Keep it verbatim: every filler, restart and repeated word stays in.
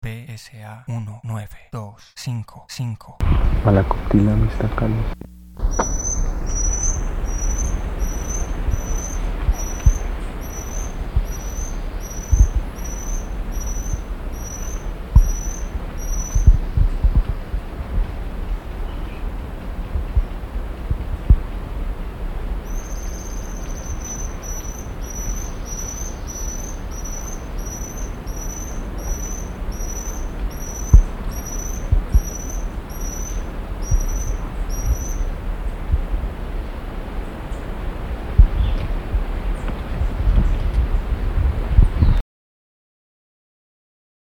B S A uno nueve dos cinco cinco. Malacoptina, Mister Carlos.